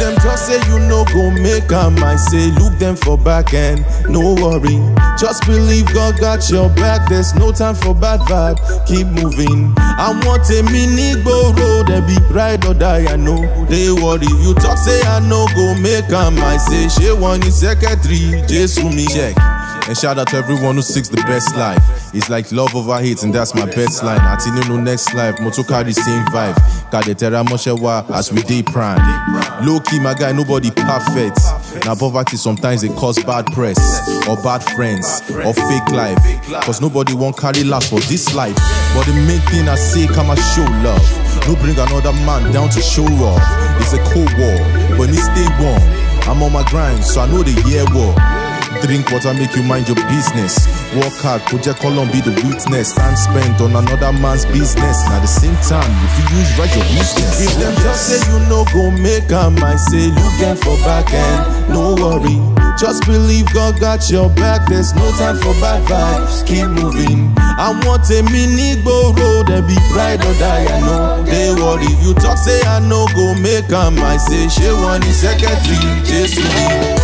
them talk say you no go make am, I say look them for back end, no worry. Just believe God got your back, there's no time for bad vibe, keep moving. I want a mini go road, they be ride or die, I know, they worry. You talk say I no go make am, I say she one is secretary, just to me. Check. And shout out to everyone who seeks the best life. It's like love over hate, and that's my best line. I think no next life, moto carry the same vibe. Kadetera Moshewa as we day prime. Low key, my guy, nobody perfect. Now poverty sometimes they cause bad press, or bad friends, or fake life. Cause nobody won't carry last for this life. But the main thing I say, come and show love. No bring another man down to show off. It's a cold war, but it stay warm. I'm on my grind, so I know the year war. Drink water, make you mind your business. Work hard, Project Column be the witness. Time spent on another man's business. And at the same time, if you use right your business. If them just say you no go make am, I say look them for back end, no worry. Just believe God got your back, there's no time for bad vibes, keep moving. I want a mini go road, they be pride or die, I know, they worry. You talk say I no go make am, I say she one is secretary, just me.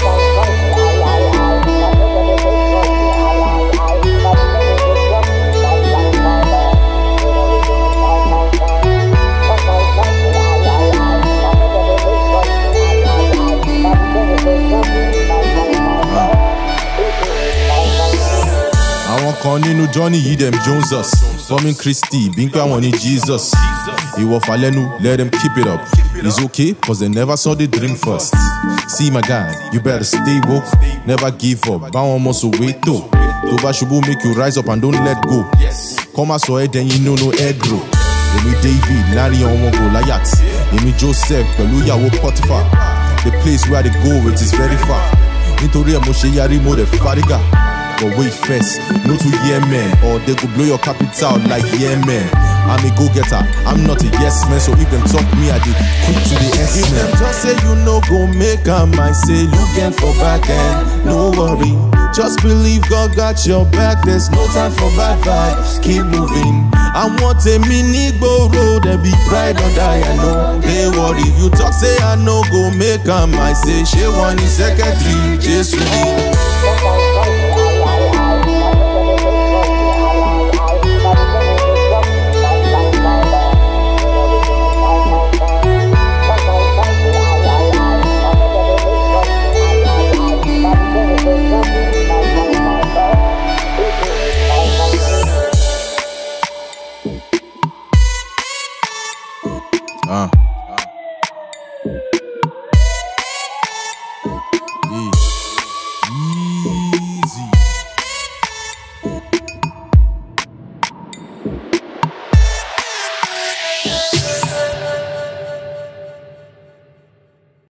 Kan nínú Johnny yìí dem Jones us. Forming Christy, Binkwa wọ́n ní Jesus. Ìwọ Falenu, let them keep it up. It's okay, cause they never saw the dream first. See my guy, you better stay woke, never give up. Báwọn ọmọ sọ wait tó. Tó bá ṣubú make you rise up and don't let go. Come as sọ ẹ́ then you know no air grow. Èmi David, láàrin ọmọ Goliath. Èmi Joseph, pẹ̀lú ìyàwó Potiphar. The place where they go it is very far. Nítorí ẹ̀ mo ṣe yarí mo dẹ̀ fárígà. But wait first, no to yeah man, or they go blow your capital like yeah man. I'm a go-getter, I'm not a yes man, so if them talk me, I do quick to the S man. If them just say you no go make am, I say look them for back end, no worry. Just believe God got your back, there's no time for bad vibes, keep moving. I want a mini go road, they be pride or die, I know, they worry. You talk say I no go make am, I say she one is secretary, just me.